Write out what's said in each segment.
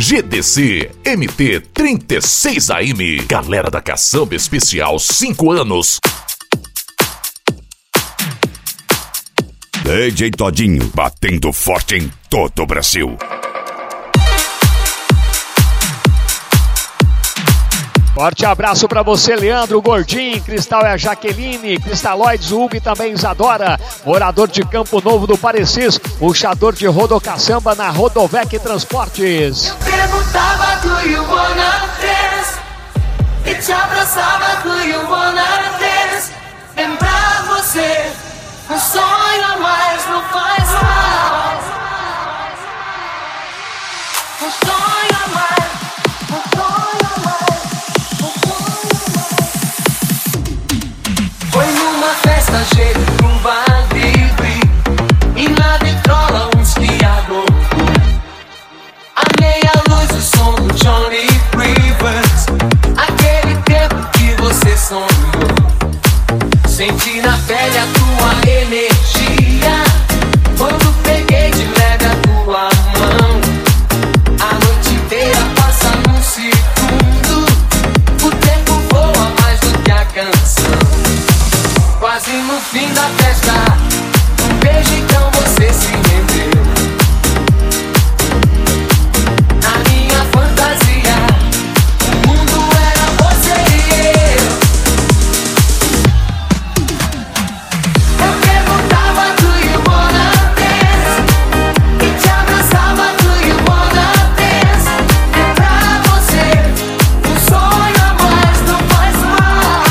GDC MT 36 AM. Galera da Caçamba Especial, 5 anos. DJ Todinho, batendo forte em todo o Brasil. Forte abraço pra você, Leandro, Gordinho, Cristal é a Jaqueline, Cristaloides, Hugo e também Isadora, morador de Campo Novo do Parecis, puxador de rodocaçamba na Rodovec Transportes. Eu perguntava, do you wanna dance? E te abraçava, do you wanna dance? Lembrar você, um sonho a mais não faz mal. Um sonho a mais, um sonho a mais. Foi numa festa cheia de rumba livre e na vitrola uns criador. A meia luz, o som do Johnny Rivers, aquele tempo que você sonhou. Senti na pele a tua energia quando peguei de leve a tua mão. A noite inteira passa num segundo, o tempo voa mais do que a canção. Quase no fim da festa, um beijo então você se rendeu. Na minha fantasia, o mundo era você e eu. Eu perguntava, do you wanna dance? E te abraçava, do you wanna dance? Lembrar você, um sonho a mais não faz mal.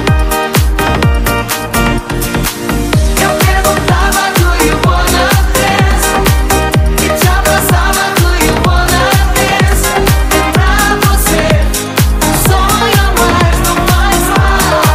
Eu perguntava, do you wanna dance? E te abraçava, do you wanna dance? Lembrar você, um sonho a mais não faz mal.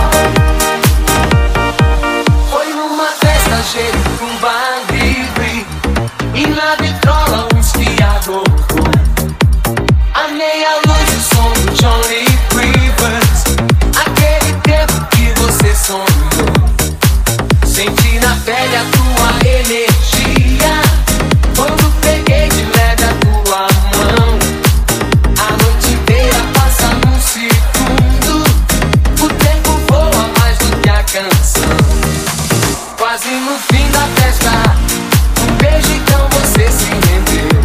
Foi numa festa cheia de rumba livre e na vitrola uns criador. A meia luz, o som do Johnny Rivers, aquele tempo que você sonhou. Senti na pele a tua energia quando peguei de leve a tua mão. A noite inteira passa num segundo, o tempo voa mais do que a canção. Quase no fim da festa, um beijo então você se rendeu.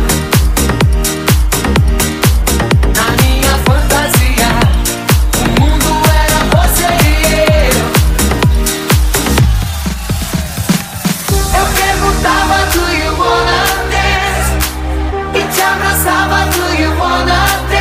Na minha fantasia, o mundo era você e eu. Eu perguntava, do you wanna dance? E te abraçava, do you wanna dance?